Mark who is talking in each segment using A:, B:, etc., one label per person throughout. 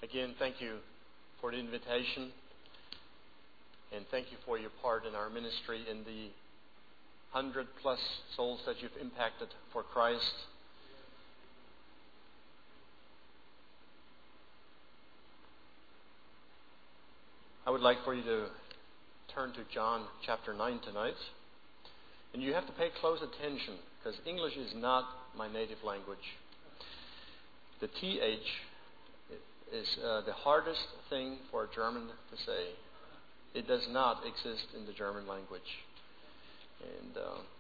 A: Again, thank you for the invitation, and thank you for your part in our ministry in the 100+ souls that you've impacted for Christ. I would like for you to turn to John chapter 9 tonight. And you have to pay close attention, because English is not my native language. The TH is the hardest thing for a German to say. It does not exist in the German language. And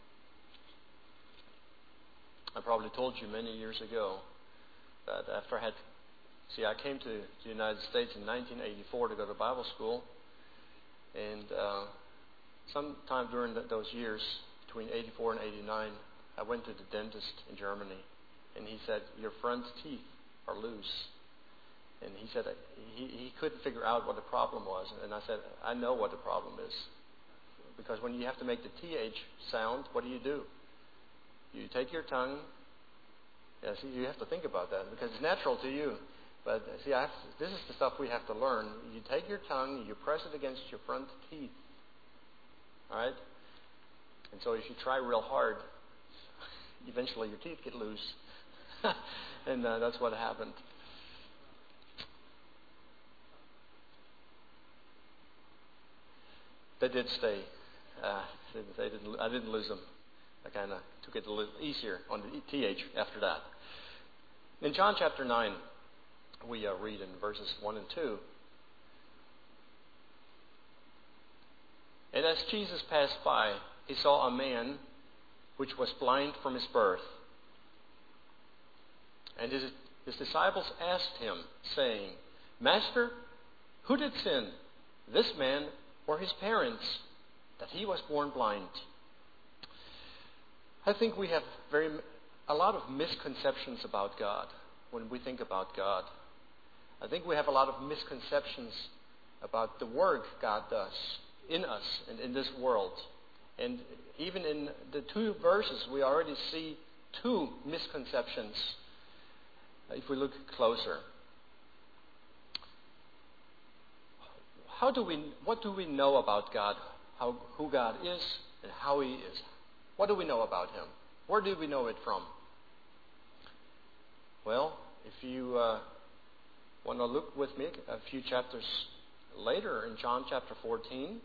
A: I probably told you many years ago that after I came to the United States in 1984 to go to Bible school. And sometime during those years, between 84 and 89, I went to the dentist in Germany. And he said, "Your front teeth are loose." And he said he couldn't figure out what the problem was. And I said, "I know what the problem is. Because when you have to make the TH sound, what do? You take your tongue. Yeah, see, you have to think about that because it's natural to you. But see, this is the stuff we have to learn. You take your tongue, you press it against your front teeth. All right? And so if you try real hard, eventually your teeth get loose. And that's what happened. They did stay. I didn't lose them. I kind of took it a little easier on the TH after that. In John chapter 9, we read in verses 1 and 2. And as Jesus passed by, he saw a man which was blind from his birth. And his disciples asked him, saying, "Master, who did sin, this man or his parents, that he was born blind?" I think we have a lot of misconceptions about God when we think about God. I think we have a lot of misconceptions about the work God does in us and in this world. And even in the 2 verses, we already see 2 misconceptions if we look closer. What do we know about God? Who God is and how He is? What do we know about Him? Where do we know it from? Well, if you want to look with me a few chapters later in John chapter 14,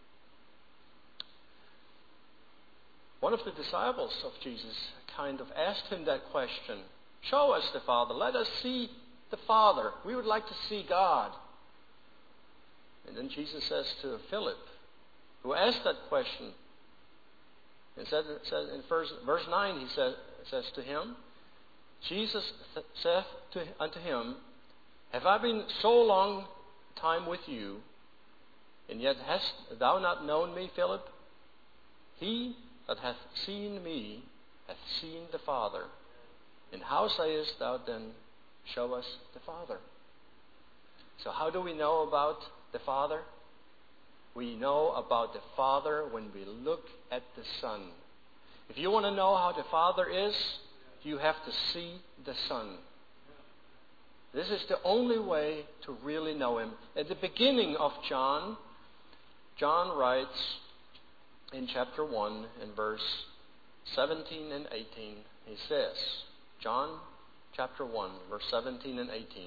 A: one of the disciples of Jesus kind of asked him that question. "Show us the Father. Let us see the Father. We would like to see God." And then Jesus says to Philip, who asked that question, and said in verse 9, he says to him, Jesus saith unto him, "Have I been so long time with you, and yet hast thou not known me, Philip? He that hath seen me hath seen the Father. And how sayest thou then, show us the Father?" So how do we know about the Father? We know about the Father when we look at the Son. If you want to know how the Father is, you have to see the Son. This is the only way to really know Him. At the beginning of John writes in chapter 1 in verse 17 and 18, he says, John chapter 1, verse 17 and 18.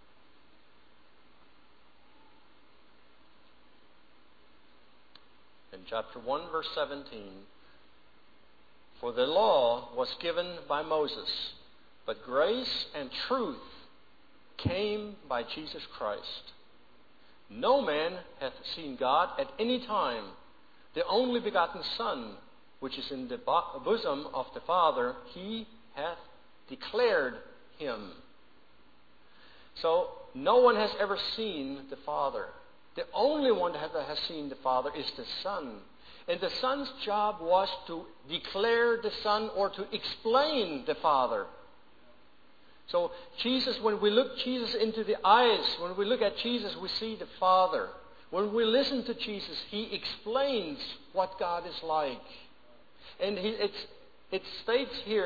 A: In chapter 1, verse 17, "For the law was given by Moses, but grace and truth came by Jesus Christ. No man hath seen God at any time. The only begotten Son, which is in the bosom of the Father, He hath declared Him." So, no one has ever seen the Father. The only one that has seen the Father is the Son. And the Son's job was to declare the Son or to explain the Father. So Jesus, when we look Jesus into the eyes, when we look at Jesus, we see the Father. When we listen to Jesus, He explains what God is like. And it states here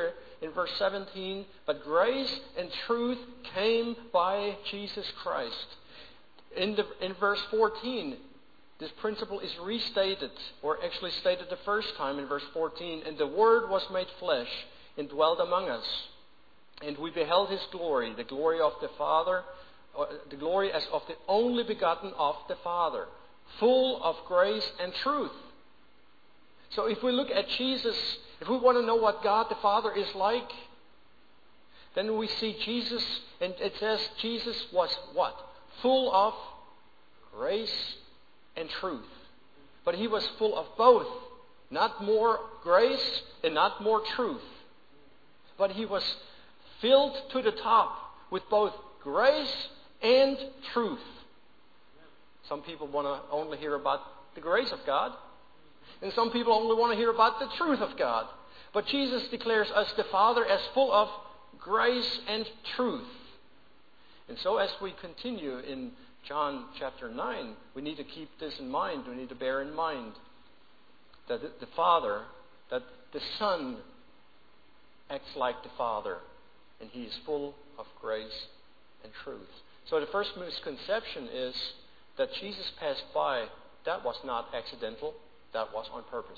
A: in verse 17, but grace and truth came by Jesus Christ. In verse 14, this principle is restated, or actually stated the first time in verse 14, and the Word was made flesh and dwelt among us. And we beheld His glory, the glory of the Father, the glory as of the only begotten of the Father, full of grace and truth. So if we look at Jesus, if we want to know what God the Father is like, then we see Jesus, and it says Jesus was what? Full of grace and truth. But He was full of both. Not more grace and not more truth. But He was filled to the top with both grace and truth. Some people want to only hear about the grace of God. And some people only want to hear about the truth of God. But Jesus declares us the Father as full of grace and truth. And so as we continue in John chapter 9, we need to keep this in mind. We need to bear in mind that the Father, that the Son acts like the Father. And He is full of grace and truth. So the first misconception is that Jesus passed by. That was not accidental. That was on purpose.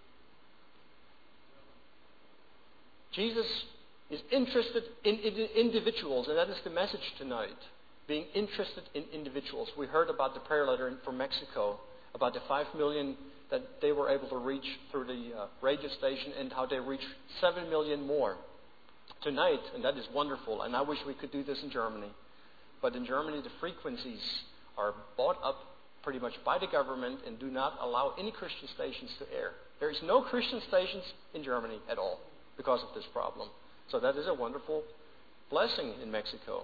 A: Jesus is interested in individuals, and that is the message tonight. Being interested in individuals. We heard about the prayer letter from Mexico, about the 5 million that they were able to reach through the radio station, and how they reached 7 million more tonight, and that is wonderful. And I wish we could do this in Germany. But in Germany, the frequencies are bought up pretty much by the government and do not allow any Christian stations to air. There is no Christian stations in Germany at all because of this problem. So that is a wonderful blessing in Mexico.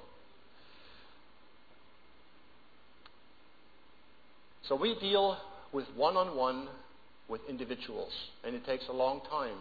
A: So we deal with one-on-one with individuals, and it takes a long time.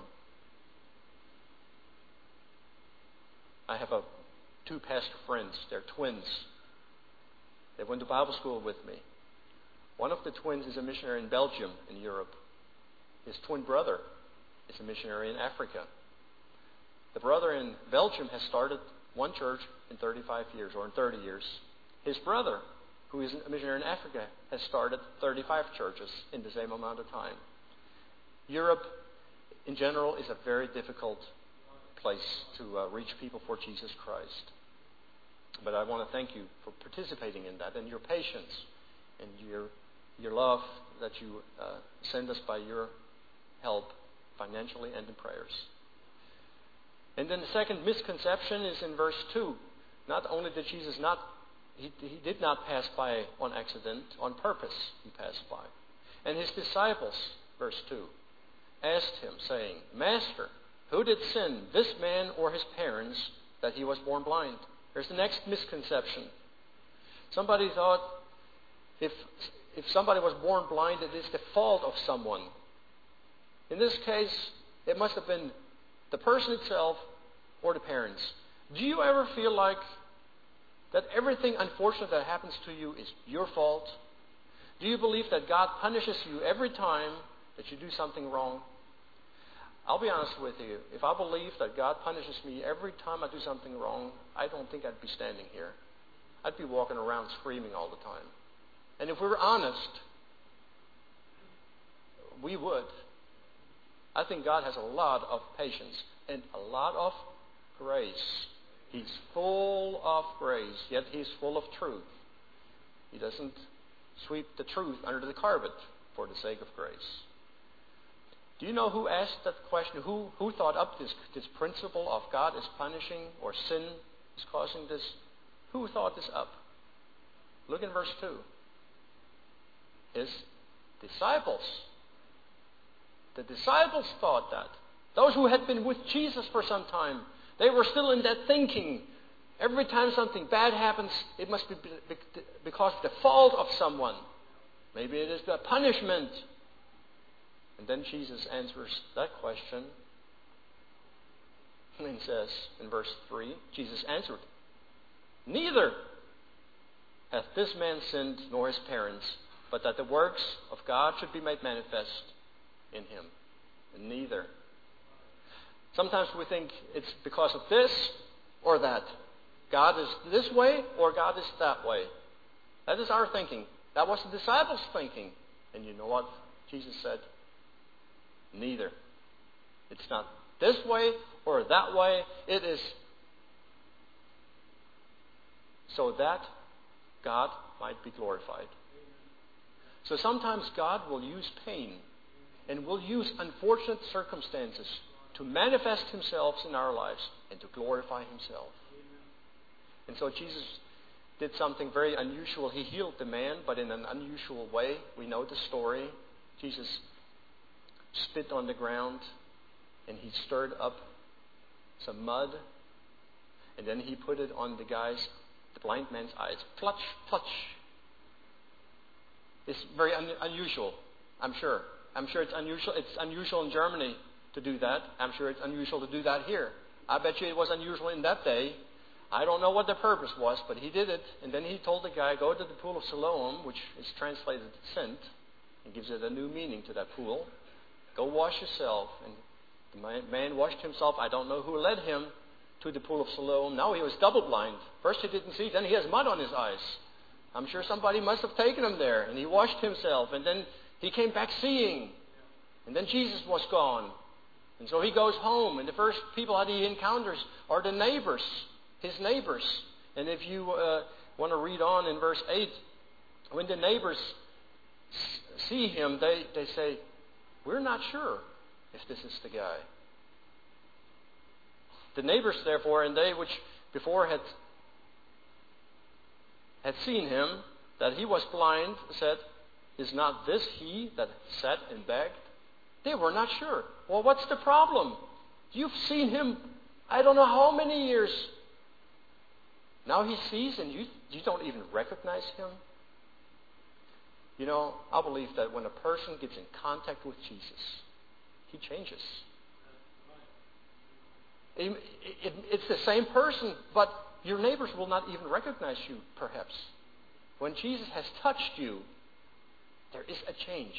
A: I have two pastor friends. They're twins. They went to Bible school with me. One of the twins is a missionary in Belgium, in Europe. His twin brother is a missionary in Africa. The brother in Belgium has started one church in 35 years, or in 30 years. His brother, who is a missionary in Africa, has started 35 churches in the same amount of time. Europe, in general, is a very difficult place to reach people for Jesus Christ. But I want to thank you for participating in that, and your patience, and your love that you send us by your help, financially and in prayers. And then the second misconception is in verse 2. Not only did Jesus he did not pass by on accident, on purpose He passed by. And His disciples, verse 2, asked Him, saying, Master, who did sin, this man or his parents, that he was born blind? There's the next misconception. Somebody thought if somebody was born blind, it is the fault of someone. In this case, it must have been the person itself or the parents. Do you ever feel like that everything unfortunate that happens to you is your fault? Do you believe that God punishes you every time that you do something wrong? I'll be honest with you. If I believed that God punishes me every time I do something wrong, I don't think I'd be standing here. I'd be walking around screaming all the time. And if we were honest, we would. I think God has a lot of patience and a lot of grace. He's full of grace, yet He's full of truth. He doesn't sweep the truth under the carpet for the sake of grace. Do you know who asked that question? Who thought up this principle of God is punishing or sin is causing this? Who thought this up? Look in verse 2. His disciples. The disciples thought that. Those who had been with Jesus for some time, they were still in that thinking. Every time something bad happens, it must be because of the fault of someone. Maybe it is the punishment. And then Jesus answers that question and says in verse 3, Jesus answered, Neither hath this man sinned nor his parents, but that the works of God should be made manifest in him. And neither. Sometimes we think it's because of this or that. God is this way or God is that way. That is our thinking. That was the disciples' thinking. And you know what? Jesus said, neither. It's not this way or that way. It is so that God might be glorified. So sometimes God will use pain and will use unfortunate circumstances to manifest Himself in our lives and to glorify Himself. And so Jesus did something very unusual. He healed the man, but in an unusual way. We know the story. Jesus spit on the ground and He stirred up some mud, and then He put it on the blind man's eyes. Clutch, clutch. It's very unusual, I'm sure. I'm sure it's unusual. It's unusual in Germany to do that. I'm sure it's unusual to do that here. I bet you it was unusual in that day. I don't know what the purpose was, but He did it. And then He told the guy, go to the pool of Siloam, which is translated sent, and gives it a new meaning to that pool. Go wash yourself. And the man washed himself. I don't know who led him to the pool of Siloam. Now he was double blind. First he didn't see, then he has mud on his eyes. I'm sure somebody must have taken him there. And he washed himself. And then he came back seeing. And then Jesus was gone. And so he goes home. And the first people that he encounters are the neighbors, his neighbors. And if you want to read on in verse 8, when the neighbors see him, they say, we're not sure if this is the guy. The neighbors, therefore, and they which before had seen him, that he was blind, said, is not this he that sat and begged? They were not sure. Well, what's the problem? You've seen him, I don't know how many years. Now he sees and you don't even recognize him. You know, I believe that when a person gets in contact with Jesus, he changes. It's the same person, but your neighbors will not even recognize you, perhaps. When Jesus has touched you, there is a change.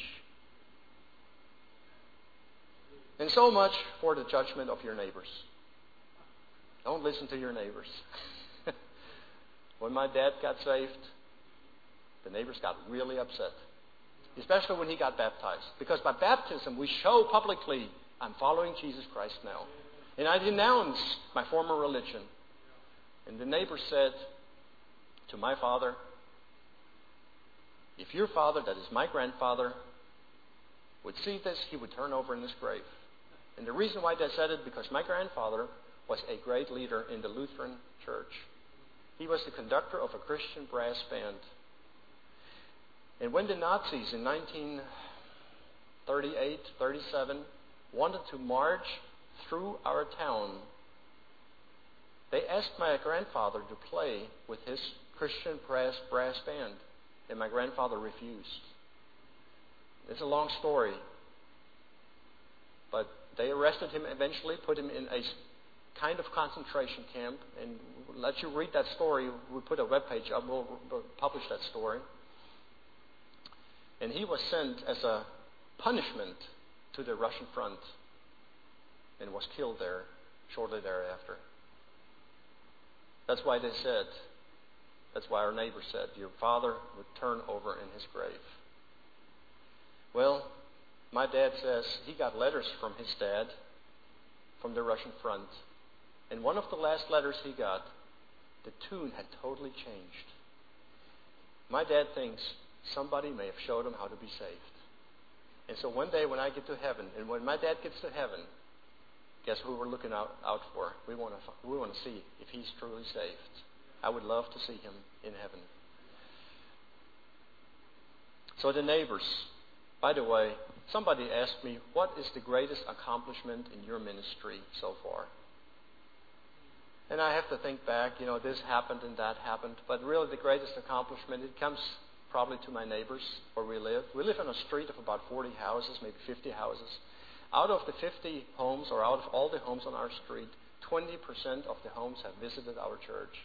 A: And so much for the judgment of your neighbors. Don't listen to your neighbors. When my dad got saved, the neighbors got really upset. Especially when he got baptized. Because by baptism, we show publicly, I'm following Jesus Christ now. And I denounce my former religion. And the neighbor said to my father, if your father, that is my grandfather, would see this, he would turn over in his grave. And the reason why they said it, because my grandfather was a great leader in the Lutheran church. He was the conductor of a Christian brass band. And when the Nazis in 1938, 37 wanted to march through our town, they asked my grandfather to play with his Christian brass band. And my grandfather refused. It's a long story. But they arrested him eventually, put him in a kind of concentration camp, and let you read that story. We put a webpage up. We'll publish that story. And he was sent as a punishment to the Russian front and was killed there shortly thereafter. That's why they said, that's why our neighbor said, your father would turn over in his grave. Well, my dad says he got letters from his dad from the Russian front. And one of the last letters he got, the tune had totally changed. My dad thinks somebody may have showed him how to be saved. And so one day when I get to heaven, and when my dad gets to heaven, guess who we're looking out for? We want to see if he's truly saved. I would love to see him in heaven. So the neighbors. By the way, somebody asked me, what is the greatest accomplishment in your ministry so far? And I have to think back, this happened and that happened. But really the greatest accomplishment, it comes probably to my neighbors where we live. We live on a street of about 40 houses, maybe 50 houses. Out of the 50 homes, or out of all the homes on our street, 20% of the homes have visited our church.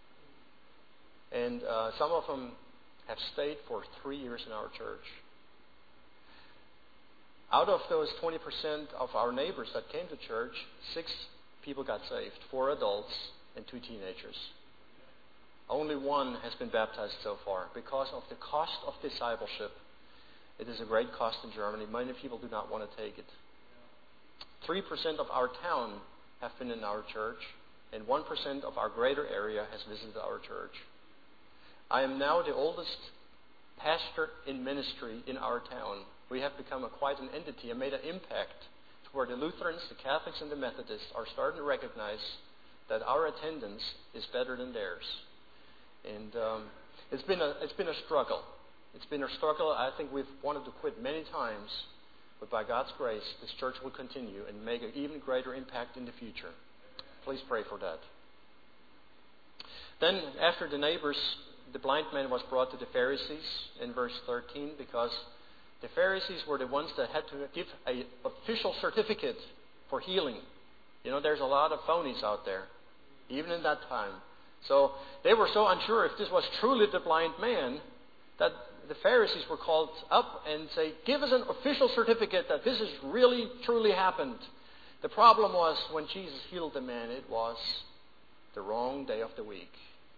A: And some of them have stayed for 3 years in our church. Out of those 20% of our neighbors that came to church, 6 people got saved, 4 adults and 2 teenagers. Only 1 has been baptized so far because of the cost of discipleship. It is a great cost in Germany. Many people do not want to take it. 3% of our town have been in our church, and 1% of our greater area has visited our church. I am now the oldest pastor in ministry in our town. We have become quite an entity and made an impact to where the Lutherans, the Catholics, and the Methodists are starting to recognize that our attendance is better than theirs. And it's been a struggle. It's been a struggle. I think we've wanted to quit many times, but by God's grace, this church will continue and make an even greater impact in the future. Please pray for that. Then, after the neighbors, the blind man was brought to the Pharisees in verse 13, because the Pharisees were the ones that had to give an official certificate for healing. You know, there's a lot of phonies out there, even in that time. So they were so unsure if this was truly the blind man that the Pharisees were called up and say, give us an official certificate that this has really, truly happened. The problem was when Jesus healed the man, it was the wrong day of the week.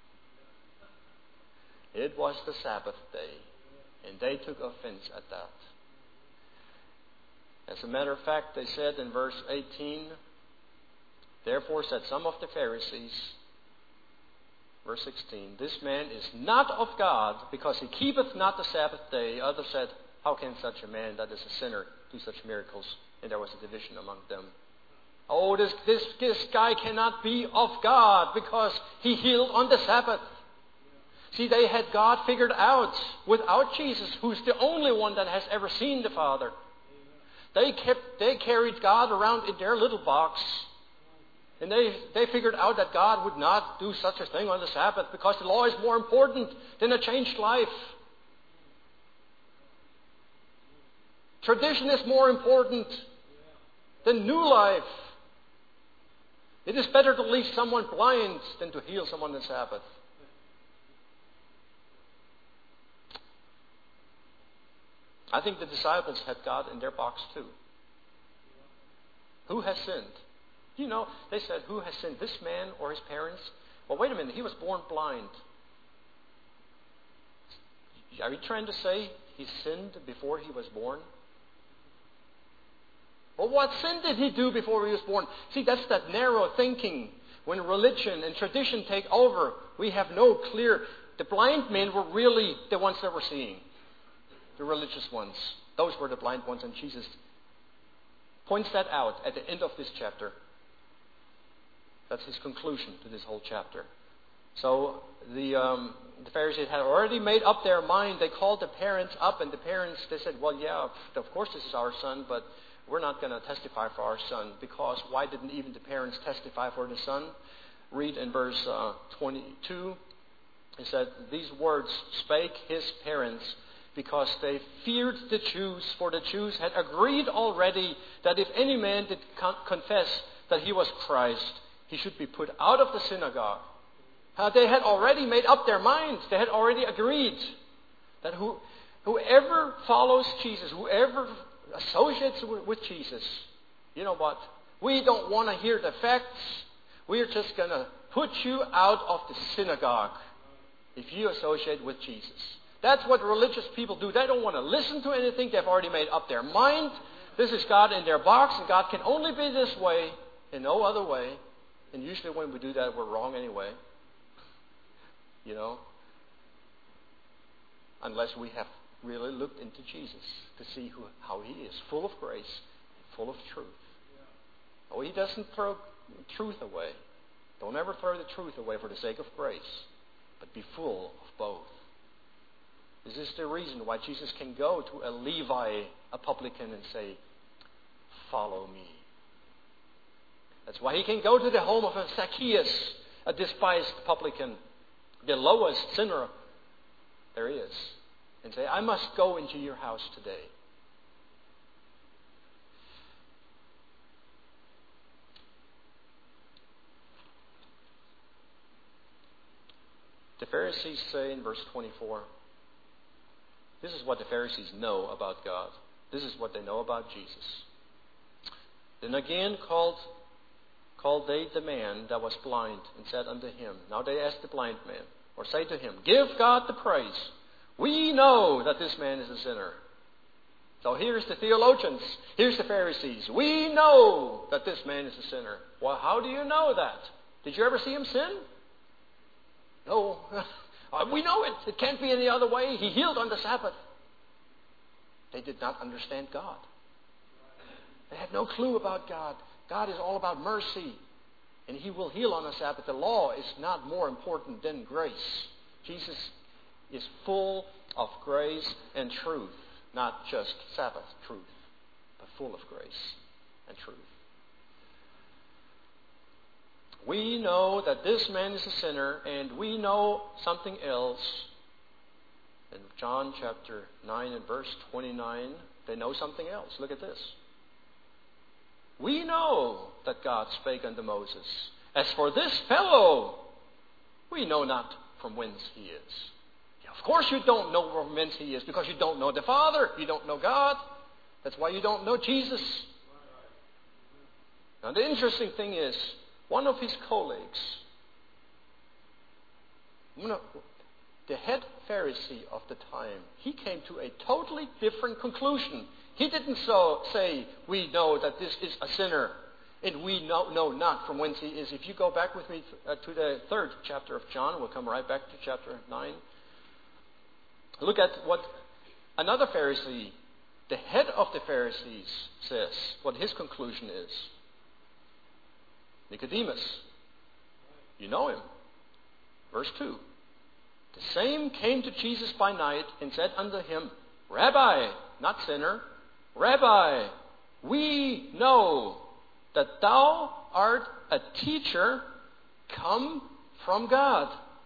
A: It was the Sabbath day, and they took offense at that. As a matter of fact, they said in verse 18, therefore said some of the Pharisees, verse 16, this man is not of God, because he keepeth not the Sabbath day. Others said, how can such a man that is a sinner do such miracles? And there was a division among them. Oh, this guy cannot be of God because he healed on the Sabbath. See, they had God figured out without Jesus, who's the only one that has ever seen the Father. They carried God around in their little box. And they figured out that God would not do such a thing on the Sabbath because the law is more important than a changed life. Tradition is more important than new life. It is better to leave someone blind than to heal someone on the Sabbath. I think the disciples had God in their box too. Who has sinned? You know, they said, who has sinned, this man or his parents? Well, wait a minute, he was born blind. Are you trying to say he sinned before he was born? Well, what sin did he do before he was born? See, that's that narrow thinking. When religion and tradition take over, we have no clear... The blind men were really the ones that were seeing. The religious ones. Those were the blind ones, and Jesus points that out at the end of this chapter. That's his conclusion to this whole chapter. So the Pharisees had already made up their mind. They called the parents up, and the parents, they said, well, yeah, of course this is our son, but we're not going to testify for our son, because why didn't even the parents testify for the son? Read in verse 22. It said, these words spake his parents, because they feared the Jews, for the Jews had agreed already that if any man did confess that he was Christ, he should be put out of the synagogue. They had already made up their minds. They had already agreed that whoever follows Jesus, whoever associates with Jesus, you know what? We don't want to hear the facts. We're just going to put you out of the synagogue if you associate with Jesus. That's what religious people do. They don't want to listen to anything. They've already made up their mind. This is God in their box, and God can only be this way and no other way. And usually when we do that, we're wrong anyway. You know? Unless we have really looked into Jesus to see how he is, full of grace, full of truth. Oh, he doesn't throw truth away. Don't ever throw the truth away for the sake of grace, but be full of both. This is the reason why Jesus can go to a Levi, a publican, and say, follow me. That's why he can go to the home of a Zacchaeus, a despised publican, the lowest sinner there is, and say, I must go into your house today. The Pharisees say in verse 24, this is what the Pharisees know about God. This is what they know about Jesus. Then again called they the man that was blind, and said unto him, now they ask the blind man, or say to him, give God the praise. We know that this man is a sinner. So here's the theologians, here's the Pharisees. We know that this man is a sinner. Well, how do you know that? Did you ever see him sin? No. We know it. It can't be any other way. He healed on the Sabbath. They did not understand God. They had no clue about God. God is all about mercy. And He will heal on the Sabbath. The law is not more important than grace. Jesus is full of grace and truth. Not just Sabbath truth, but full of grace and truth. We know that this man is a sinner, and we know something else. In John chapter 9 and verse 29, they know something else. Look at this. We know that God spake unto Moses, as for this fellow, we know not from whence he is. Of course you don't know from whence he is, because you don't know the Father. You don't know God. That's why you don't know Jesus. Now the interesting thing is, one of his colleagues, the head Pharisee of the time, he came to a totally different conclusion. He didn't say, we know that this is a sinner, and we know not from whence he is. If you go back with me to the 3rd chapter of John, we'll come right back to chapter 9. Look at what another Pharisee, the head of the Pharisees, says, what his conclusion is. Nicodemus. You know him. Verse 2. The same came to Jesus by night and said unto him, Rabbi, not sinner, Rabbi, we know that thou art a teacher come from God.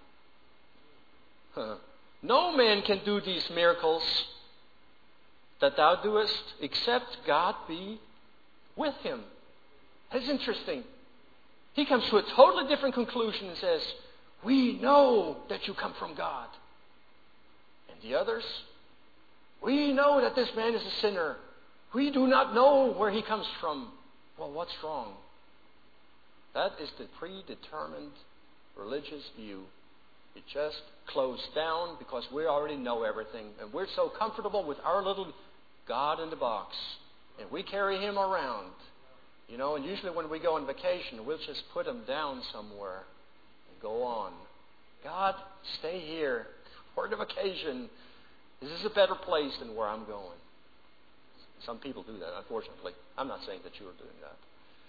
A: No man can do these miracles that thou doest except God be with him. That's interesting. He comes to a totally different conclusion and says, we know that you come from God. And the others, we know that this man is a sinner. We do not know where he comes from. Well, what's wrong? That is the predetermined religious view. It just closed down because we already know everything. And we're so comfortable with our little God in the box. And we carry him around. You know, and usually when we go on vacation, we'll just put him down somewhere and go on. God, stay here. We're on a vacation. This is a better place than where I'm going. Some people do that, unfortunately. I'm not saying that you are doing that.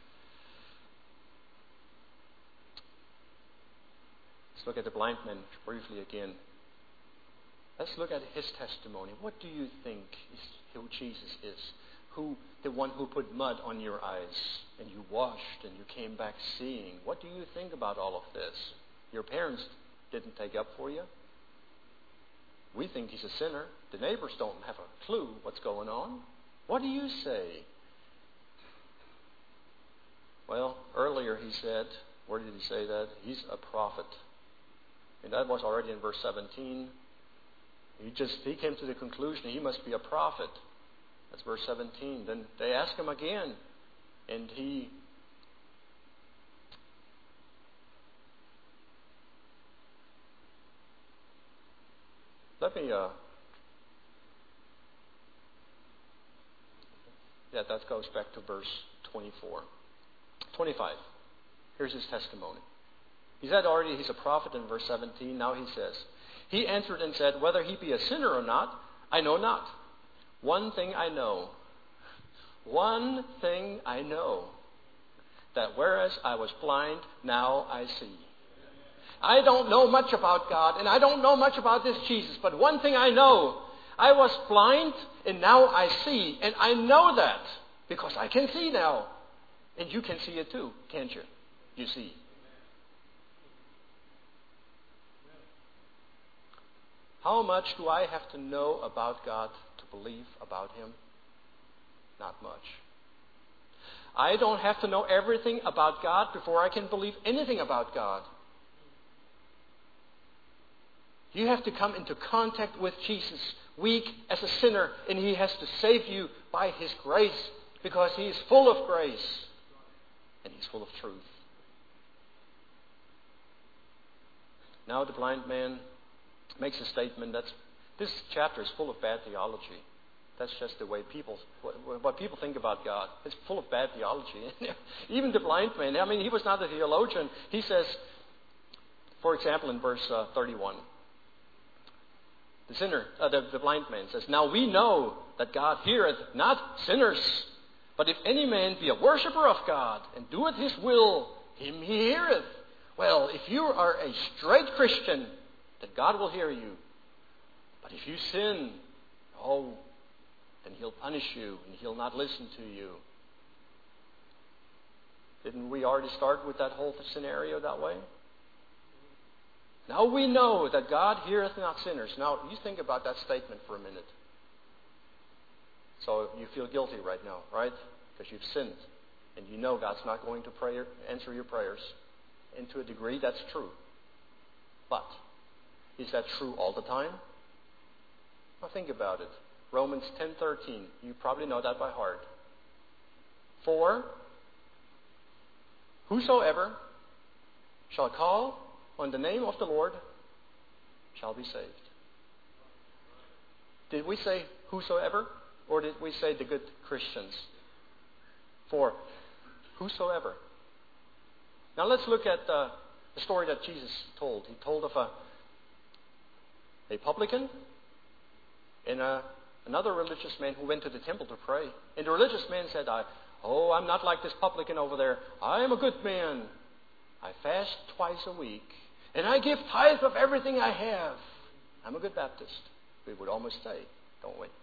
A: Let's look at the blind man briefly again. Let's look at his testimony. What do you think who Jesus is? The one who put mud on your eyes and you washed and you came back seeing. What do you think about all of this? Your parents didn't take up for you. We think he's a sinner. The neighbors don't have a clue what's going on. What do you say? Well, earlier he said, where did he say that? He's a prophet. And that was already in verse 17. He came to the conclusion he must be a prophet. That's verse 17. Then they ask him again, and he that goes back to verse 24. 25. Here's his testimony. He said already he's a prophet in verse 17. Now he says, he answered and said, whether he be a sinner or not, I know not. One thing I know, that whereas I was blind, now I see. I don't know much about God, and I don't know much about this Jesus, but one thing I know, I was blind, and now I see. And I know that, because I can see now. And you can see it too, can't you? You see. How much do I have to know about God to believe about Him? Not much. I don't have to know everything about God before I can believe anything about God. You have to come into contact with Jesus weak as a sinner, and He has to save you by His grace, because He is full of grace and He's full of truth. Now the blind man makes a statement that this chapter is full of bad theology. That's just the way what people think about God. It's full of bad theology. Even the blind man, he was not a theologian. He says, for example, in verse 31, the blind man says, "Now we know that God heareth not sinners, but if any man be a worshipper of God, and doeth His will, him He heareth." Well, if you are a straight Christian, then God will hear you. But if you sin, then He'll punish you, and He'll not listen to you. Didn't we already start with that whole scenario that way? Now we know that God heareth not sinners. Now, you think about that statement for a minute. So you feel guilty right now, right? Because you've sinned. And you know God's not going to answer your prayers. And to a degree, that's true. But, is that true all the time? Now think about it. Romans 10:13. You probably know that by heart. "For whosoever shall call on the name of the Lord shall be saved." Did we say whosoever? Or did we say the good Christians? For whosoever. Now let's look at the story that Jesus told. He told of a publican and another religious man who went to the temple to pray. And the religious man said, I'm not like this publican over there. I am a good man. I fast twice a week. And I give tithe of everything I have. I'm a good Baptist, we would almost say, don't we?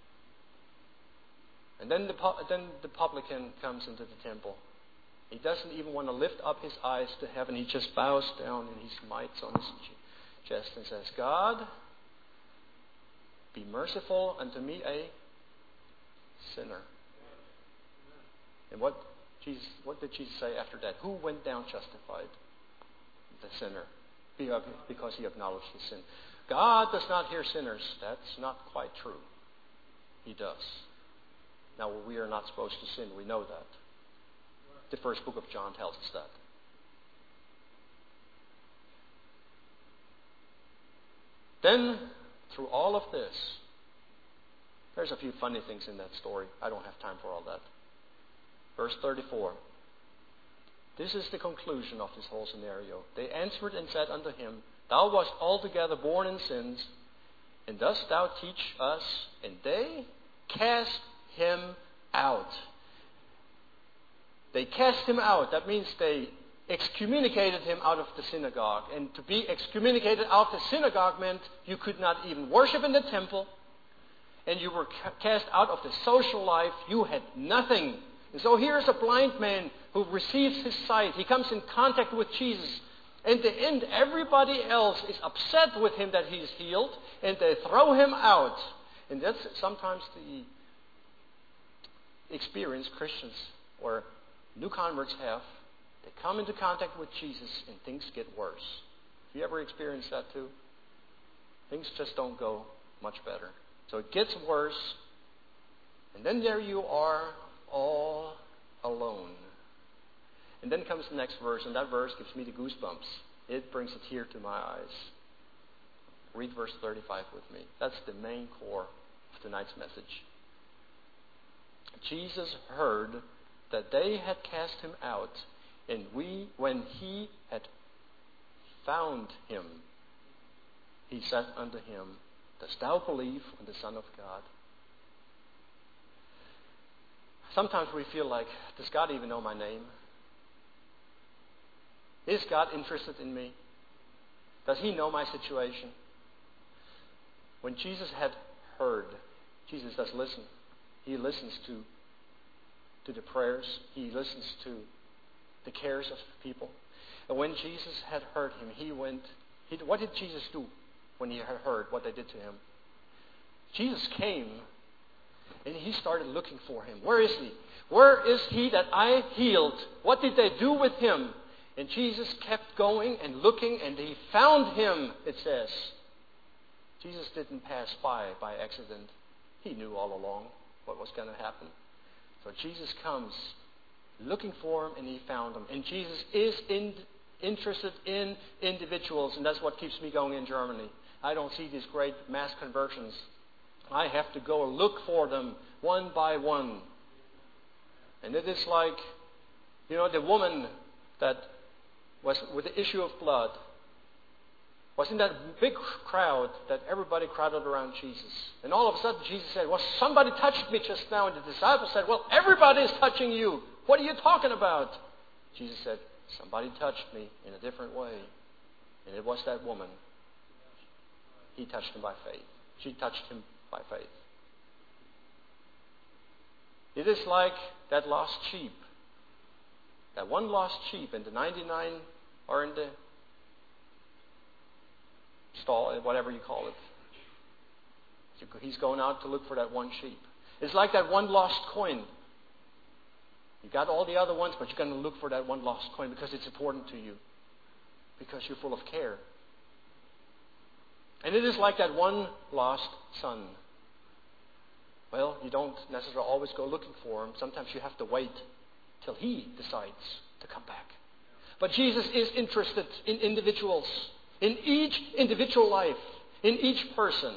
A: And then the publican comes into the temple. He doesn't even want to lift up his eyes to heaven. He just bows down and he smites on his chest and says, "God, be merciful unto me, a sinner." And what did Jesus say after that? Who went down justified? The sinner. Because he acknowledged his sin. God does not hear sinners. That's not quite true. He does. Now, we are not supposed to sin. We know that. The first book of John tells us that. Then, through all of this, there's a few funny things in that story. I don't have time for all that. Verse 34. This is the conclusion of this whole scenario. "They answered and said unto him, Thou wast altogether born in sins, and dost thou teach us? And they cast him out." They cast him out. That means they excommunicated him out of the synagogue. And to be excommunicated out of the synagogue meant you could not even worship in the temple. And you were cast out of the social life. You had nothing. And so here's a blind man who receives his sight. He comes in contact with Jesus. In the end, everybody else is upset with him that he's healed. And they throw him out. And that's sometimes the experience Christians or new converts have. They come into contact with Jesus and things get worse. Have you ever experienced that too? Things just don't go much better. So it gets worse. And then there you are, all alone. And then comes the next verse, and that verse gives me the goosebumps. It brings a tear to my eyes. Read verse 35 with me. That's the main core of tonight's message. Jesus heard that they had cast him out, and when he had found him, he said unto him, Dost thou believe on the Son of God? Sometimes we feel like, does God even know my name? Is God interested in me? Does He know my situation? When Jesus had heard, Jesus does listen. He listens to the prayers. He listens to the cares of people. And when Jesus had heard him, what did Jesus do when he had heard what they did to him? Jesus came and he started looking for him. Where is he? Where is he that I healed? What did they do with him? And Jesus kept going and looking, and he found him, it says. Jesus didn't pass by accident. He knew all along what was going to happen. So Jesus comes looking for him, and he found him. And Jesus is interested in individuals, and that's what keeps me going in Germany. I don't see these great mass conversions. I have to go look for them one by one. And it is like, the woman that was with the issue of blood was in that big crowd that everybody crowded around Jesus. And all of a sudden Jesus said, well, somebody touched me just now. And the disciples said, well, everybody is touching you. What are you talking about? Jesus said, somebody touched me in a different way. And it was that woman. He touched him by faith. She touched him by faith. It is like that lost sheep. That one lost sheep, and the 99 are in the stall, whatever you call it. He's going out to look for that one sheep. It's like that one lost coin. You got all the other ones, but you're going to look for that one lost coin because it's important to you. Because you're full of care. And it is like that one lost son. Well, you don't necessarily always go looking for him. Sometimes you have to wait till he decides to come back. But Jesus is interested in individuals. In each individual life. In each person.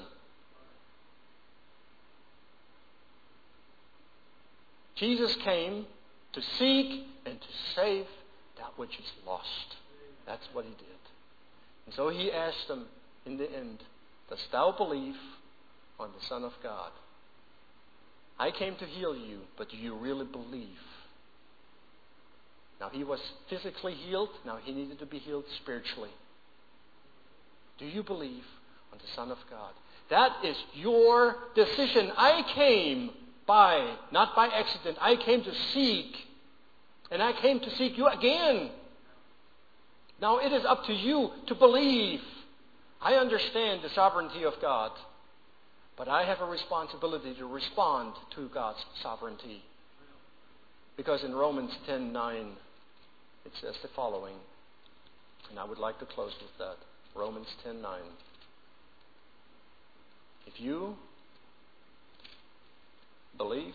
A: Jesus came to seek and to save that which is lost. That's what he did. And so he asked them in the end, dost thou believe on the Son of God? I came to heal you, but do you really believe? Now he was physically healed. Now he needed to be healed spiritually. Do you believe on the Son of God? That is your decision. I came not by accident. I came to seek. And I came to seek you again. Now it is up to you to believe. I understand the sovereignty of God. But I have a responsibility to respond to God's sovereignty. Because in Romans 10:9, it says the following. And I would like to close with that. Romans 10:9. If you believe,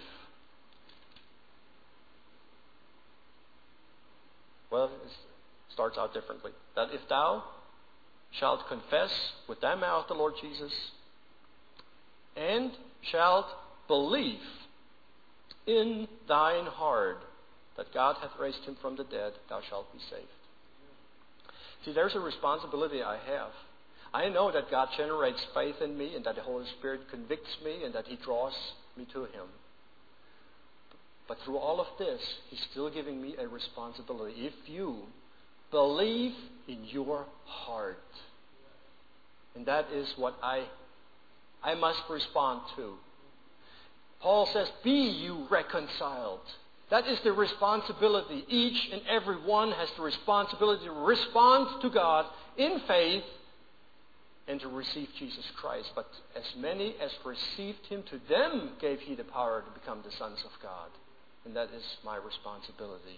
A: well, it starts out differently. That if thou shalt confess with thy mouth the Lord Jesus, and shalt believe in thine heart that God hath raised him from the dead, thou shalt be saved. See, there's a responsibility I have. I know that God generates faith in me and that the Holy Spirit convicts me and that he draws me to him. But through all of this, he's still giving me a responsibility. If you believe in your heart, and that is what I must respond to. Paul says, be you reconciled. That is the responsibility. Each and every one has the responsibility to respond to God in faith and to receive Jesus Christ. But as many as received him, to them gave he the power to become the sons of God. And that is my responsibility.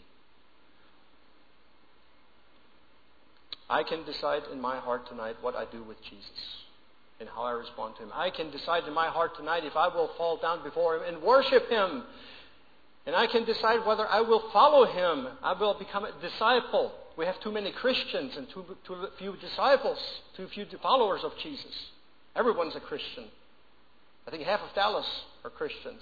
A: I can decide in my heart tonight what I do with Jesus and how I respond to him. I can decide in my heart tonight if I will fall down before him and worship him. And I can decide whether I will follow him. I will become a disciple. We have too many Christians and too few disciples, too few followers of Jesus. Everyone's a Christian. I think half of Dallas are Christians.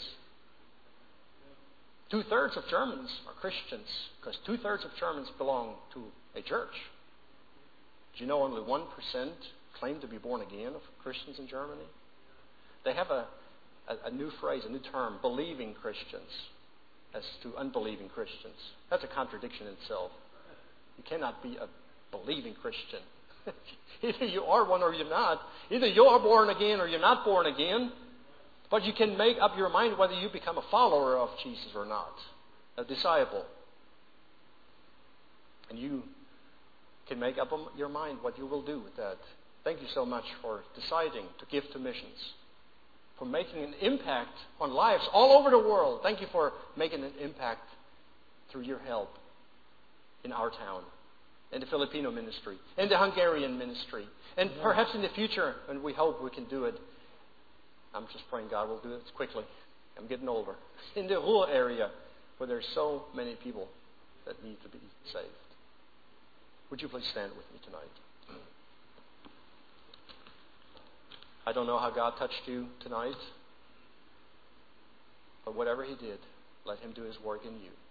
A: 2/3 of Germans are Christians because 2/3 of Germans belong to a church. Do you know only 1% claim to be born again of Christians in Germany? They have a new phrase, a new term, believing Christians, as to unbelieving Christians. That's a contradiction in itself. You cannot be a believing Christian. Either you are one or you're not. Either you are born again or you're not born again. But you can make up your mind whether you become a follower of Jesus or not, a disciple. And you can make up your mind what you will do with that. Thank you so much for deciding to give to missions, for making an impact on lives all over the world. Thank you for making an impact through your help in our town. in the Filipino ministry, in the Hungarian ministry, and perhaps in the future, and we hope we can do it. I'm just praying God will do it quickly. I'm getting older. In the rural area where there's so many people that need to be saved. Would you please stand with me tonight? I don't know how God touched you tonight, but whatever He did, let Him do His work in you.